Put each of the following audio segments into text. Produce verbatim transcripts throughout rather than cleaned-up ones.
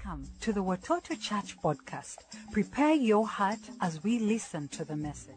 Welcome to the Watoto Church podcast. Prepare your heart as we listen to the message.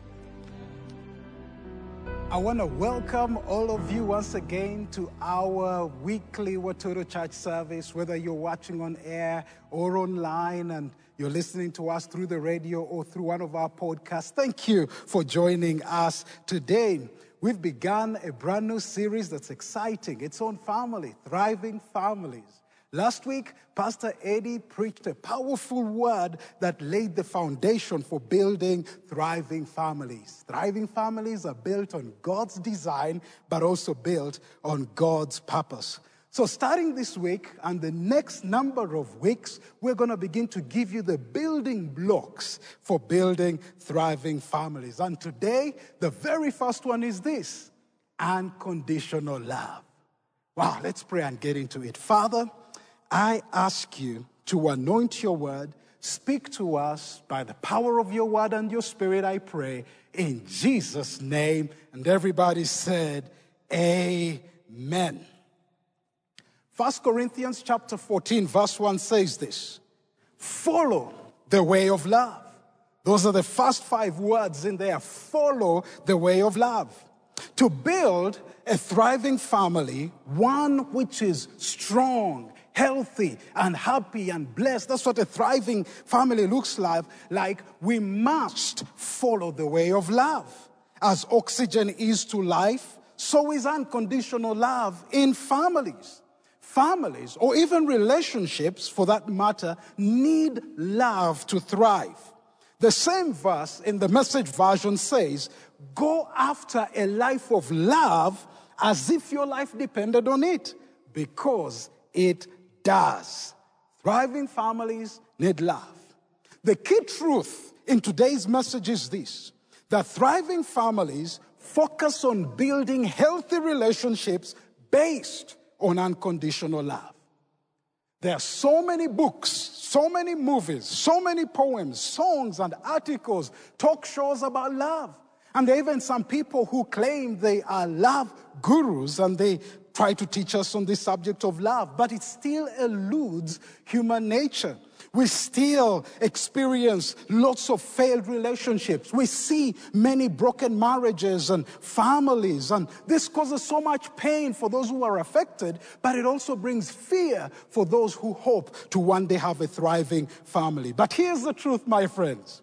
I want to welcome all of you once again to our weekly Watoto Church service, whether you're watching on air or online and you're listening to us through the radio or through one of our podcasts. Thank you for joining us today. We've begun a brand new series that's exciting. It's on family, thriving families. Last week, Pastor Eddie preached a powerful word that laid the foundation for building thriving families. Thriving families are built on God's design, but also built on God's purpose. So starting this week and the next number of weeks, we're going to begin to give you the building blocks for building thriving families. And today, the very first one is this: unconditional love. Wow, let's pray and get into it. Father, I ask you to anoint your word, speak to us by the power of your word and your spirit, I pray, in Jesus' name. And everybody said, amen. First Corinthians chapter fourteen, verse one says this: follow the way of love. Those are the first five words in there. Follow the way of love. To build a thriving family, one which is strong, healthy, and happy and blessed. That's what a thriving family looks like. Like, we must follow the way of love. As oxygen is to life, so is unconditional love in families. Families, or even relationships for that matter, need love to thrive. The same verse in the Message version says, go after a life of love as if your life depended on it, because it does. Thriving families need love. The key truth in today's message is this: that thriving families focus on building healthy relationships based on unconditional love. There are so many books, so many movies, so many poems, songs, and articles, talk shows about love. And there are even some people who claim they are love gurus and they try to teach us on the subject of love, but it still eludes human nature. We still experience lots of failed relationships. We see many broken marriages and families, and this causes so much pain for those who are affected, but it also brings fear for those who hope to one day have a thriving family. But here's the truth, my friends.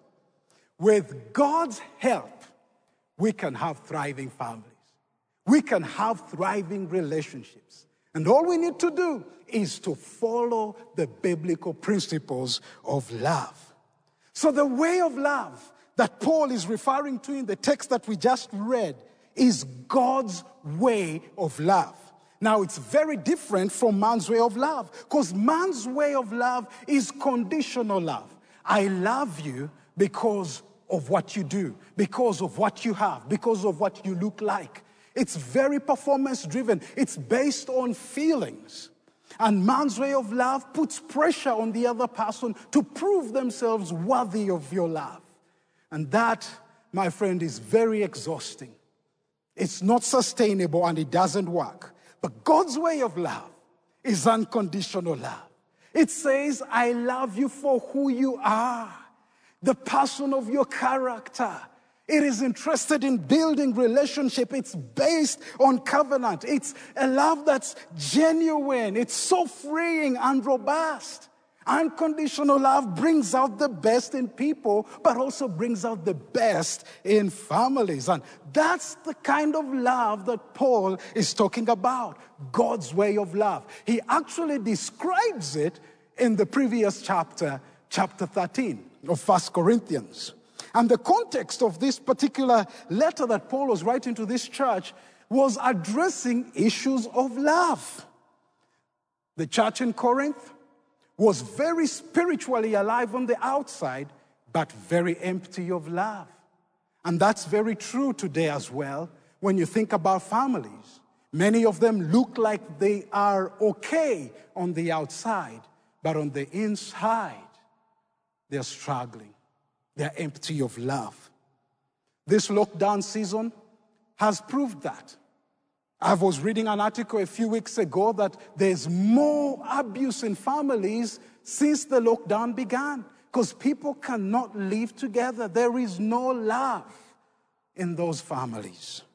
With God's help, we can have thriving families. We can have thriving relationships. And all we need to do is to follow the biblical principles of love. So the way of love that Paul is referring to in the text that we just read is God's way of love. Now, it's very different from man's way of love, because man's way of love is conditional love. I love you because of what you do, because of what you have, because of what you look like. It's very performance-driven. It's based on feelings. And man's way of love puts pressure on the other person to prove themselves worthy of your love. And that, my friend, is very exhausting. It's not sustainable and it doesn't work. But God's way of love is unconditional love. It says, I love you for who you are, the person of your character. It is interested in building relationship. It's based on covenant. It's a love that's genuine. It's so freeing and robust. Unconditional love brings out the best in people, but also brings out the best in families. And that's the kind of love that Paul is talking about, God's way of love. He actually describes it in the previous chapter, chapter thirteen of First Corinthians. And the context of this particular letter that Paul was writing to this church was addressing issues of love. The church in Corinth was very spiritually alive on the outside, but very empty of love. And that's very true today as well when you think about families. Many of them look like they are okay on the outside, but on the inside, they're struggling. They're empty of love. This lockdown season has proved that. I was reading an article a few weeks ago that there's more abuse in families since the lockdown began because people cannot live together. There is no love in those families.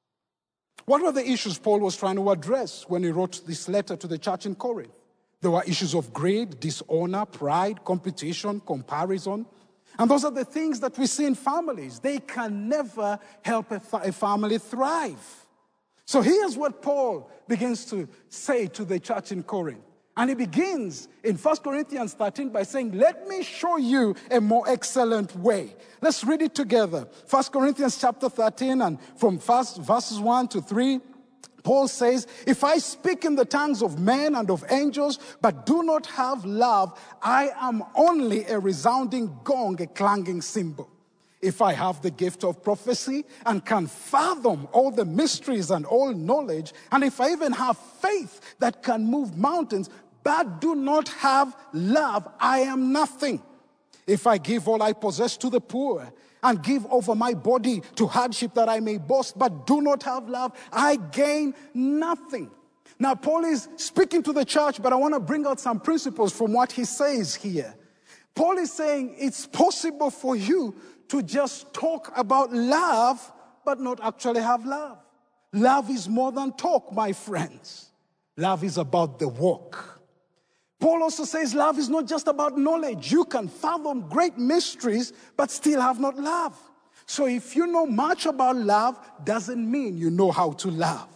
What were the issues Paul was trying to address when he wrote this letter to the church in Corinth? There were issues of greed, dishonor, pride, competition, comparison. And those are the things that we see in families. They can never help a, fa- a family thrive. So here's what Paul begins to say to the church in Corinth. And he begins in First Corinthians thirteen by saying, let me show you a more excellent way. Let's read it together. First Corinthians chapter thirteen, and from first verses one to three, Paul says, if I speak in the tongues of men and of angels, but do not have love, I am only a resounding gong, a clanging cymbal. If I have the gift of prophecy and can fathom all the mysteries and all knowledge, and if I even have faith that can move mountains, but do not have love, I am nothing. If I give all I possess to the poor and give over my body to hardship that I may boast, but do not have love, I gain nothing. Now, Paul is speaking to the church, but I want to bring out some principles from what he says here. Paul is saying it's possible for you to just talk about love, but not actually have love. Love is more than talk, my friends. Love is about the walk. Paul also says love is not just about knowledge. You can fathom great mysteries, but still have not love. So if you know much about love, doesn't mean you know how to love.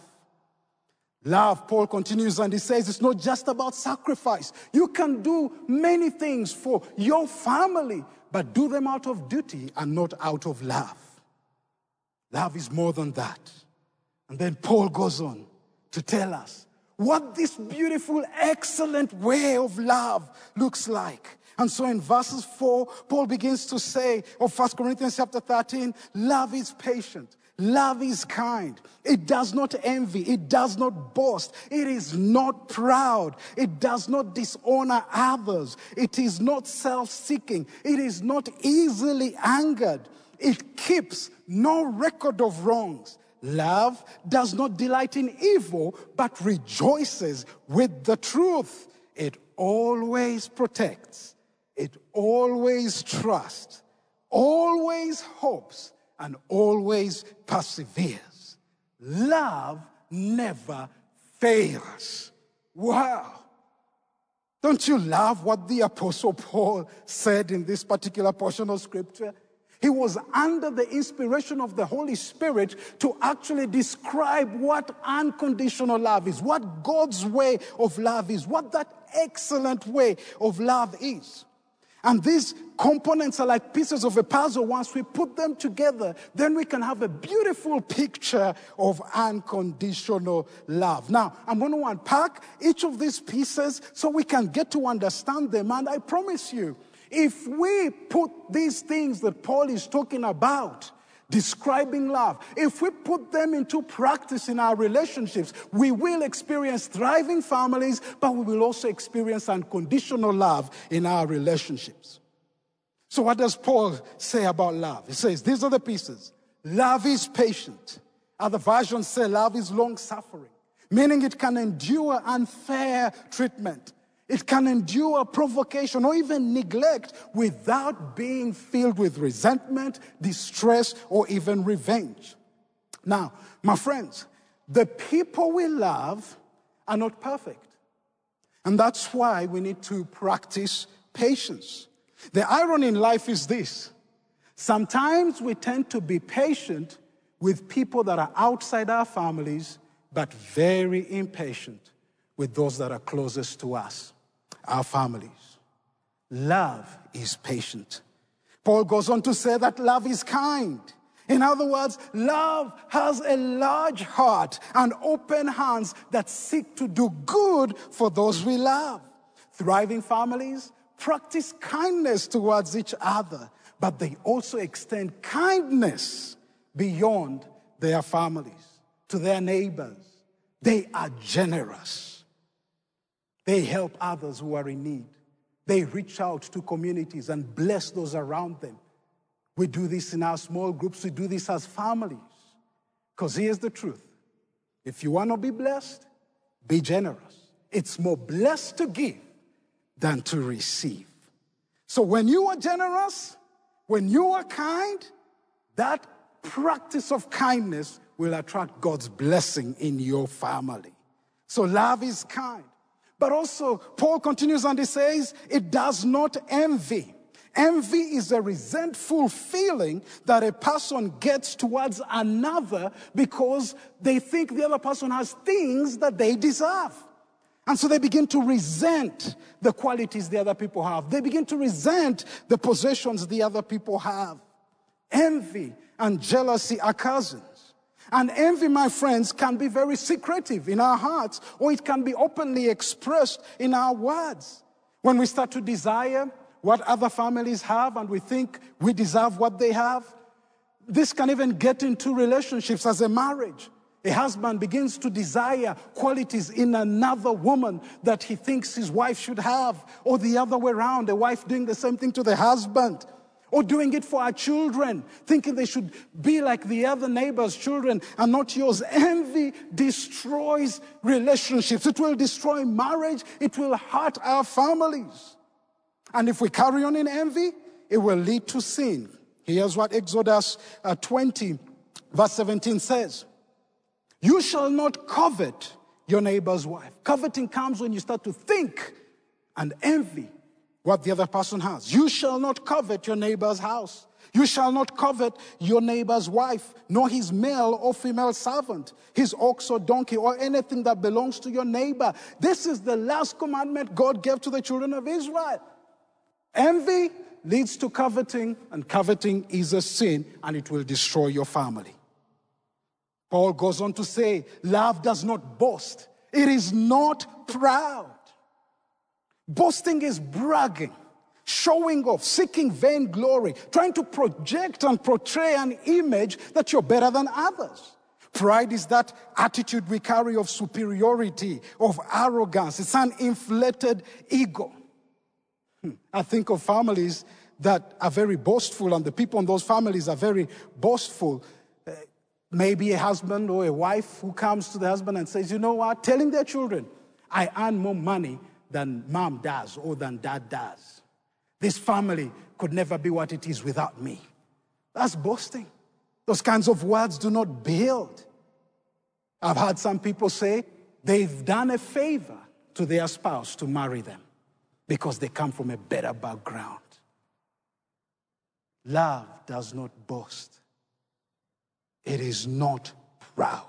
Love, Paul continues, and he says it's not just about sacrifice. You can do many things for your family, but do them out of duty and not out of love. Love is more than that. And then Paul goes on to tell us what this beautiful, excellent way of love looks like. And so in verses four, Paul begins to say, of First Corinthians chapter thirteen, love is patient. Love is kind. It does not envy. It does not boast. It is not proud. It does not dishonor others. It is not self-seeking. It is not easily angered. It keeps no record of wrongs. Love does not delight in evil, but rejoices with the truth. It always protects. It always trusts, always hopes, and always perseveres. Love never fails. Wow. Don't you love what the Apostle Paul said in this particular portion of Scripture? He was under the inspiration of the Holy Spirit to actually describe what unconditional love is, what God's way of love is, what that excellent way of love is. And these components are like pieces of a puzzle. Once we put them together, then we can have a beautiful picture of unconditional love. Now, I'm going to unpack each of these pieces so we can get to understand them. And I promise you, if we put these things that Paul is talking about, describing love, if we put them into practice in our relationships, we will experience thriving families, but we will also experience unconditional love in our relationships. So what does Paul say about love? He says, these are the pieces. Love is patient. Other versions say love is long-suffering, meaning it can endure unfair treatment. It can endure provocation or even neglect without being filled with resentment, distress, or even revenge. Now, my friends, the people we love are not perfect. And that's why we need to practice patience. The irony in life is this. Sometimes we tend to be patient with people that are outside our families, but very impatient with those that are closest to us, our families. Love is patient. Paul goes on to say that love is kind. In other words, love has a large heart and open hands that seek to do good for those we love. Thriving families practice kindness towards each other, but they also extend kindness beyond their families, to their neighbors. They are generous. They help others who are in need. They reach out to communities and bless those around them. We do this in our small groups. We do this as families. Because here's the truth. If you want to be blessed, be generous. It's more blessed to give than to receive. So when you are generous, when you are kind, that practice of kindness will attract God's blessing in your family. So love is kind. But also, Paul continues and he says, it does not envy. Envy is a resentful feeling that a person gets towards another because they think the other person has things that they deserve. And so they begin to resent the qualities the other people have. They begin to resent the possessions the other people have. Envy and jealousy are cousins. And envy, my friends, can be very secretive in our hearts, or it can be openly expressed in our words. When we start to desire what other families have and we think we deserve what they have, this can even get into relationships as a marriage. A husband begins to desire qualities in another woman that he thinks his wife should have, or the other way around, a wife doing the same thing to the husband. Or doing it for our children, thinking they should be like the other neighbor's children and not yours. Envy destroys relationships. It will destroy marriage. It will hurt our families. And if we carry on in envy, it will lead to sin. Here's what Exodus uh, twenty, verse seventeen says. You shall not covet your neighbor's wife. Coveting comes when you start to think and envy what the other person has. You shall not covet your neighbor's house. You shall not covet your neighbor's wife, nor his male or female servant, his ox or donkey, or anything that belongs to your neighbor. This is the last commandment God gave to the children of Israel. Envy leads to coveting, and coveting is a sin, and it will destroy your family. Paul goes on to say, love does not boast. It is not proud. Boasting is bragging, showing off, seeking vainglory, trying to project and portray an image that you're better than others. Pride is that attitude we carry of superiority, of arrogance. It's an inflated ego. I think of families that are very boastful, and the people in those families are very boastful. Uh, maybe a husband or a wife who comes to the husband and says, you know what, telling their children, I earn more money than mom does or than dad does. This family could never be what it is without me. That's boasting. Those kinds of words do not build. I've heard some people say they've done a favor to their spouse to marry them because they come from a better background. Love does not boast. It is not proud.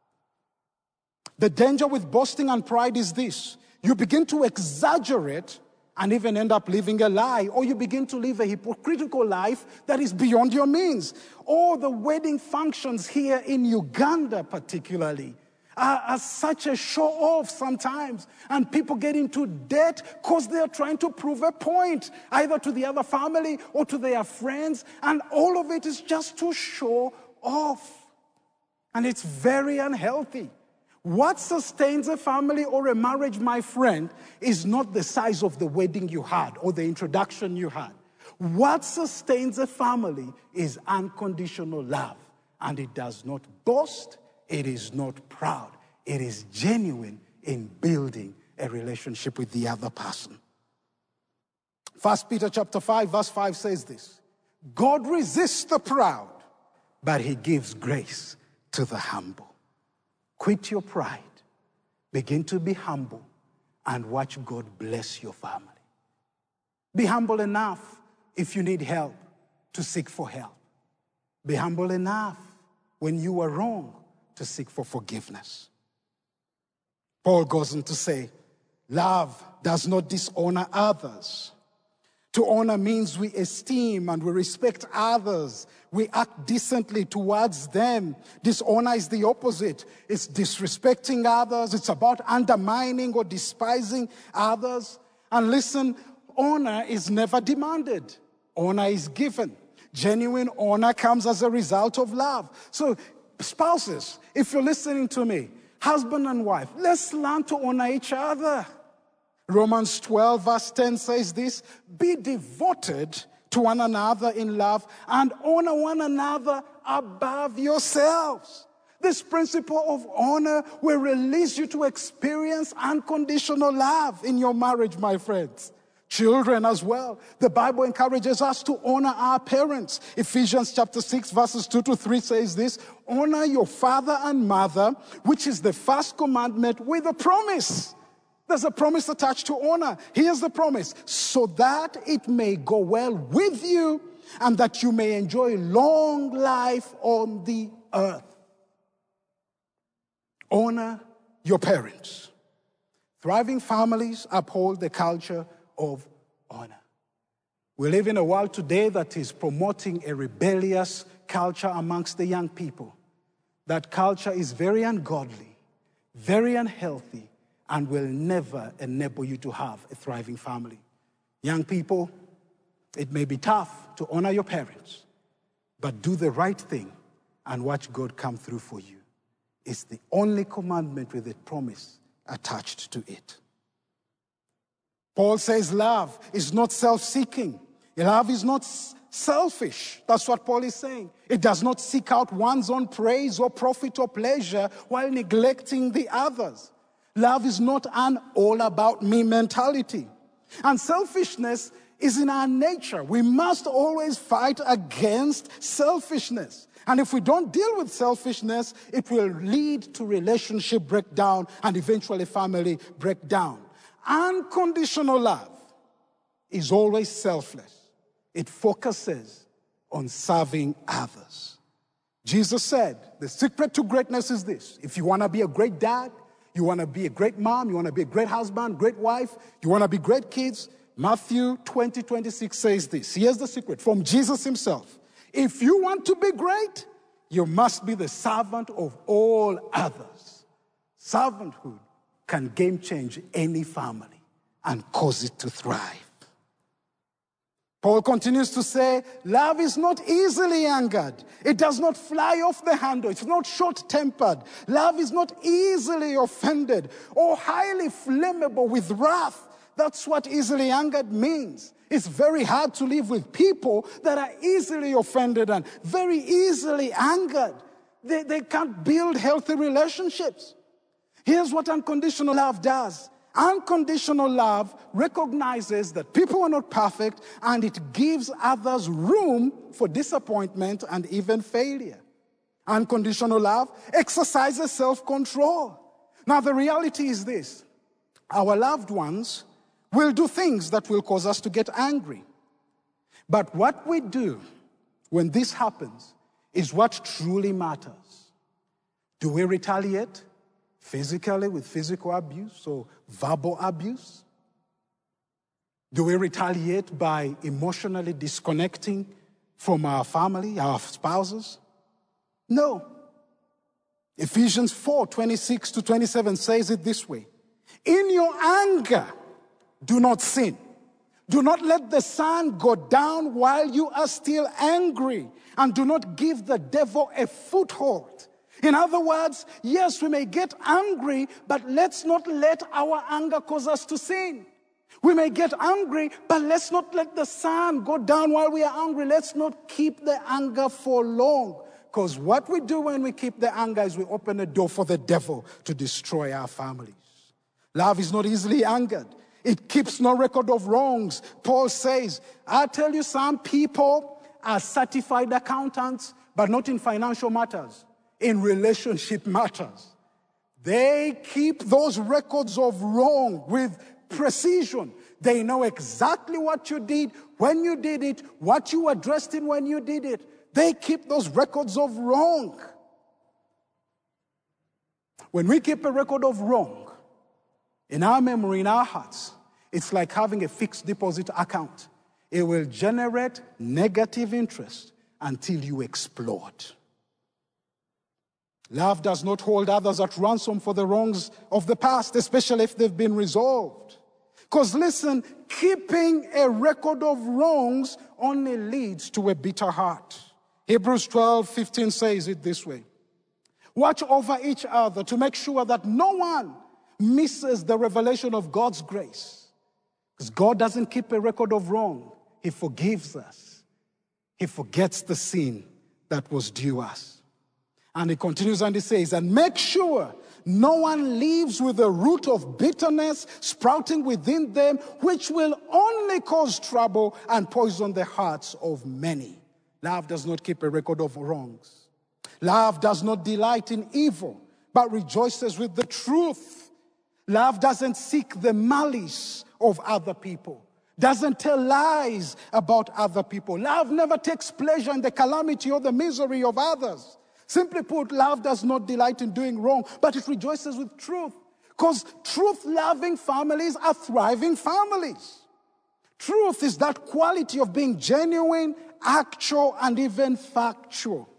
The danger with boasting and pride is this. You begin to exaggerate and even end up living a lie, or you begin to live a hypocritical life that is beyond your means. Or the wedding functions here in Uganda particularly are, are such a show-off sometimes, and people get into debt because they're trying to prove a point, either to the other family or to their friends, and all of it is just to show off. And it's very unhealthy. What sustains a family or a marriage, my friend, is not the size of the wedding you had or the introduction you had. What sustains a family is unconditional love. And it does not boast, it is not proud. It is genuine in building a relationship with the other person. First Peter chapter five, verse five says this. God resists the proud, but he gives grace to the humble. Quit your pride. Begin to be humble and watch God bless your family. Be humble enough if you need help to seek for help. Be humble enough when you are wrong to seek for forgiveness. Paul goes on to say, love does not dishonor others. To honor means we esteem and we respect others. We act decently towards them. Dishonor is the opposite. It's disrespecting others. It's about undermining or despising others. And listen, honor is never demanded. Honor is given. Genuine honor comes as a result of love. So, spouses, if you're listening to me, husband and wife, let's learn to honor each other. Romans twelve verse ten says this, be devoted to one another in love and honor one another above yourselves. This principle of honor will release you to experience unconditional love in your marriage, my friends. Children as well. The Bible encourages us to honor our parents. Ephesians chapter six verses two to three says this: honor your father and mother, which is the first commandment with a promise. There's a promise attached to honor. Here's the promise: so that it may go well with you and that you may enjoy long life on the earth. Honor your parents. Thriving families uphold the culture of honor. We live in a world today that is promoting a rebellious culture amongst the young people. That culture is very ungodly, very unhealthy, and will never enable you to have a thriving family. Young people, it may be tough to honor your parents, but do the right thing and watch God come through for you. It's the only commandment with a promise attached to it. Paul says love is not self-seeking. Love is not selfish. That's what Paul is saying. It does not seek out one's own praise or profit or pleasure while neglecting the others. Love is not an all-about-me mentality. And selfishness is in our nature. We must always fight against selfishness. And if we don't deal with selfishness, it will lead to relationship breakdown and eventually family breakdown. Unconditional love is always selfless. It focuses on serving others. Jesus said, the secret to greatness is this: if you want to be a great dad, you want to be a great mom, you want to be a great husband, great wife, you want to be great kids, Matthew twenty, twenty-six says this. Here's the secret from Jesus himself: if you want to be great, you must be the servant of all others. Servanthood can game change any family and cause it to thrive. Paul continues to say, love is not easily angered. It does not fly off the handle. It's not short-tempered. Love is not easily offended or highly flammable with wrath. That's what easily angered means. It's very hard to live with people that are easily offended and very easily angered. They, they can't build healthy relationships. Here's what unconditional love does. Unconditional love recognizes that people are not perfect, and it gives others room for disappointment and even failure. Unconditional love exercises self-control. Now, the reality is this: our loved ones will do things that will cause us to get angry. But what we do when this happens is what truly matters. Do we retaliate physically with physical abuse or verbal abuse? Do we retaliate by emotionally disconnecting from our family, our spouses? No. Ephesians four, twenty-six to twenty-seven says it this way: in your anger, do not sin. Do not let the sun go down while you are still angry, and do not give the devil a foothold. In other words, yes, we may get angry, but let's not let our anger cause us to sin. We may get angry, but let's not let the sun go down while we are angry. Let's not keep the anger for long. Because what we do when we keep the anger is we open a door for the devil to destroy our families. Love is not easily angered. It keeps no record of wrongs. Paul says, I tell you, some people are certified accountants, but not in financial matters, in relationship matters. They keep those records of wrong with precision. They know exactly what you did, when you did it, what you addressed in when you did it. They keep those records of wrong. When we keep a record of wrong in our memory, in our hearts, it's like having a fixed deposit account. It will generate negative interest until you explode. Love does not hold others at ransom for the wrongs of the past, especially if they've been resolved. Because listen, keeping a record of wrongs only leads to a bitter heart. Hebrews twelve fifteen says it this way: watch over each other to make sure that no one misses the revelation of God's grace. Because God doesn't keep a record of wrong. He forgives us. He forgets the sin that was due us. And he continues and he says, and make sure no one lives with a root of bitterness sprouting within them, which will only cause trouble and poison the hearts of many. Love does not keep a record of wrongs. Love does not delight in evil, but rejoices with the truth. Love doesn't seek the malice of other people, doesn't tell lies about other people. Love never takes pleasure in the calamity or the misery of others. Simply put, love does not delight in doing wrong, but it rejoices with truth. Because truth-loving families are thriving families. Truth is that quality of being genuine, actual, and even factual.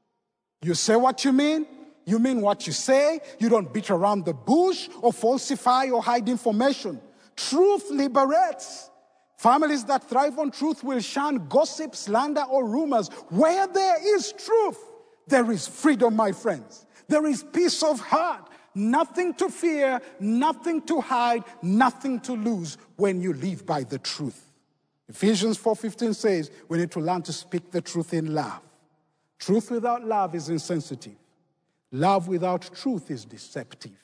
You say what you mean, you mean what you say, you don't beat around the bush or falsify or hide information. Truth liberates. Families that thrive on truth will shun gossip, slander, or rumors. Where there is truth, there is freedom, my friends. There is peace of heart. Nothing to fear, nothing to hide, nothing to lose when you live by the truth. Ephesians four fifteen says we need to learn to speak the truth in love. Truth without love is insensitive. Love without truth is deceptive.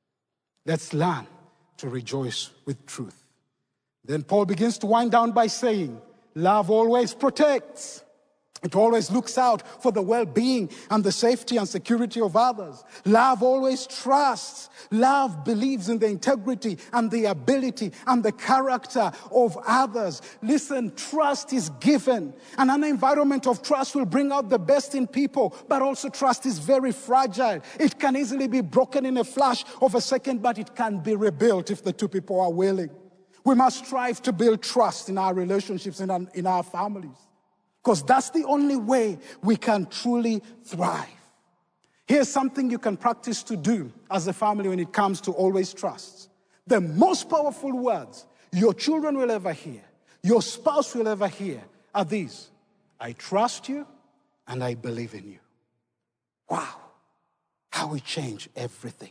Let's learn to rejoice with truth. Then Paul begins to wind down by saying, love always protects. It always looks out for the well-being and the safety and security of others. Love always trusts. Love believes in the integrity and the ability and the character of others. Listen, trust is given. And an environment of trust will bring out the best in people. But also trust is very fragile. It can easily be broken in a flash of a second, but it can be rebuilt if the two people are willing. We must strive to build trust in our relationships and in, in our families. Because that's the only way we can truly thrive. Here's something you can practice to do as a family when it comes to always trust. The most powerful words your children will ever hear, your spouse will ever hear, are these: I trust you and I believe in you. Wow, how we change everything.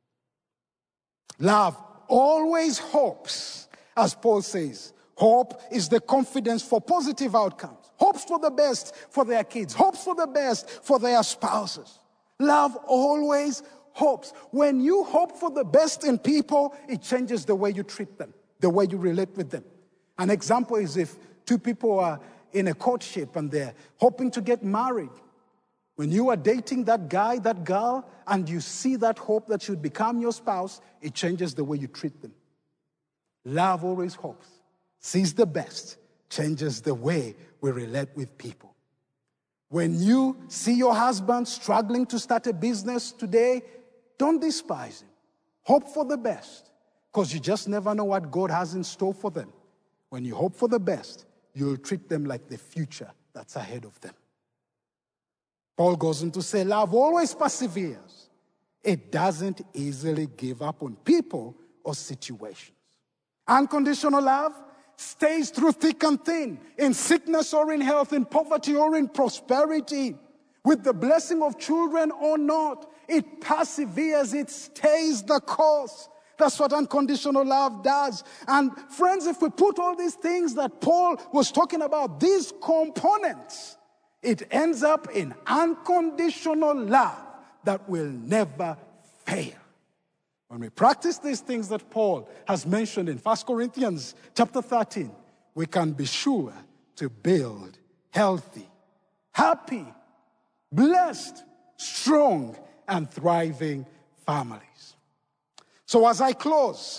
Love always hopes, as Paul says. Hope is the confidence for positive outcomes. Hopes for the best for their kids. Hopes for the best for their spouses. Love always hopes. When you hope for the best in people, it changes the way you treat them, the way you relate with them. An example is if two people are in a courtship and they're hoping to get married. When you are dating that guy, that girl, and you see that hope that you'd become your spouse, it changes the way you treat them. Love always hopes, sees the best, changes the way we relate with people. When you see your husband struggling to start a business today, don't despise him. Hope for the best, because you just never know what God has in store for them. When you hope for the best, you'll treat them like the future that's ahead of them. Paul goes on to say, love always perseveres. It doesn't easily give up on people or situations. Unconditional love stays through thick and thin, in sickness or in health, in poverty or in prosperity, with the blessing of children or not. It perseveres, it stays the course. That's what unconditional love does. And friends, if we put all these things that Paul was talking about, these components, it ends up in unconditional love that will never fail. When we practice these things that Paul has mentioned in First Corinthians chapter thirteen, we can be sure to build healthy, happy, blessed, strong, and thriving families. So as I close,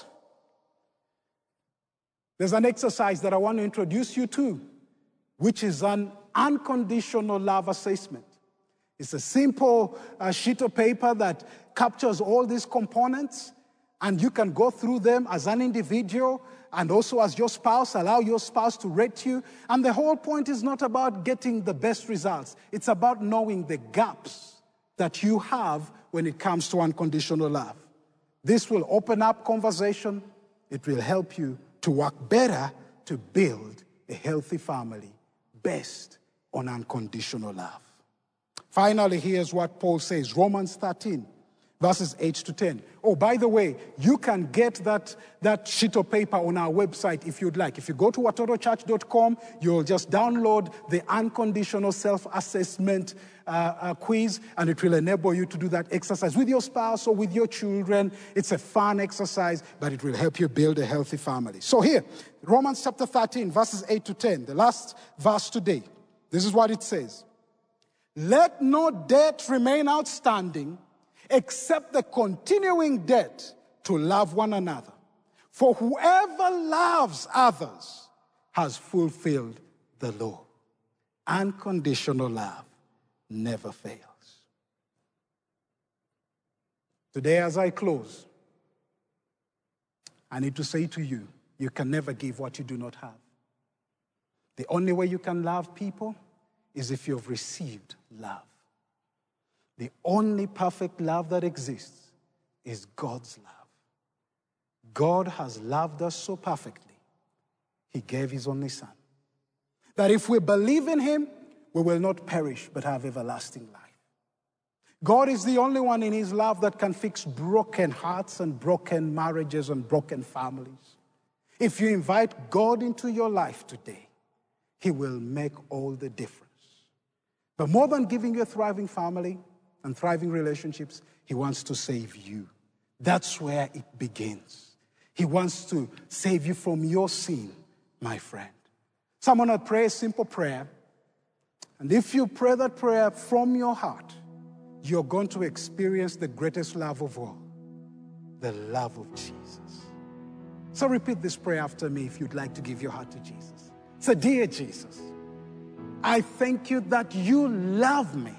there's an exercise that I want to introduce you to, which is an unconditional love assessment. It's a simple uh, sheet of paper that captures all these components, and you can go through them as an individual and also as your spouse. Allow your spouse to rate you. And the whole point is not about getting the best results. It's about knowing the gaps that you have when it comes to unconditional love. This will open up conversation. It will help you to work better to build a healthy family based on unconditional love. Finally, here's what Paul says, Romans thirteen, verses eight to ten. Oh, by the way, you can get that, that sheet of paper on our website if you'd like. If you go to watoto church dot com, you'll just download the unconditional self-assessment uh, uh, quiz, and it will enable you to do that exercise with your spouse or with your children. It's a fun exercise, but it will help you build a healthy family. So here, Romans chapter thirteen, verses eight to ten, the last verse today. This is what it says. Let no debt remain outstanding except the continuing debt to love one another. For whoever loves others has fulfilled the law. Unconditional love never fails. Today, as I close, I need to say to you, you can never give what you do not have. The only way you can love people is if you've received love. The only perfect love that exists is God's love. God has loved us so perfectly, he gave his only son. That if we believe in him, we will not perish but have everlasting life. God is the only one in his love that can fix broken hearts and broken marriages and broken families. If you invite God into your life today, he will make all the difference. But more than giving you a thriving family and thriving relationships, he wants to save you. That's where it begins. He wants to save you from your sin, my friend. So I'm going to pray a simple prayer. And if you pray that prayer from your heart, you're going to experience the greatest love of all, the love of Jesus. So repeat this prayer after me if you'd like to give your heart to Jesus. Say, dear Jesus, I thank you that you love me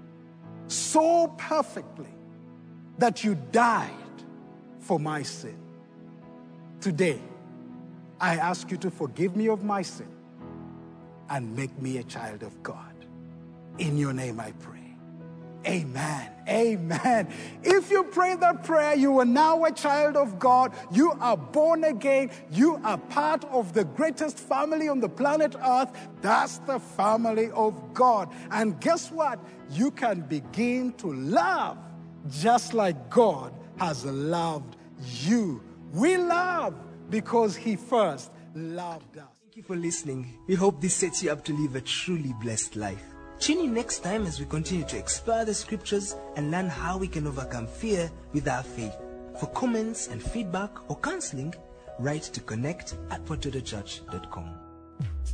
so perfectly that you died for my sin. Today, I ask you to forgive me of my sin and make me a child of God. In your name I pray. Amen. Amen. If you pray that prayer, you are now a child of God. You are born again. You are part of the greatest family on the planet Earth. That's the family of God. And guess what? You can begin to love just like God has loved you. We love because he first loved us. Thank you for listening. We hope this sets you up to live a truly blessed life. Tune in next time as we continue to explore the scriptures and learn how we can overcome fear with our faith. For comments and feedback or counseling, write to connect at watoto church dot com.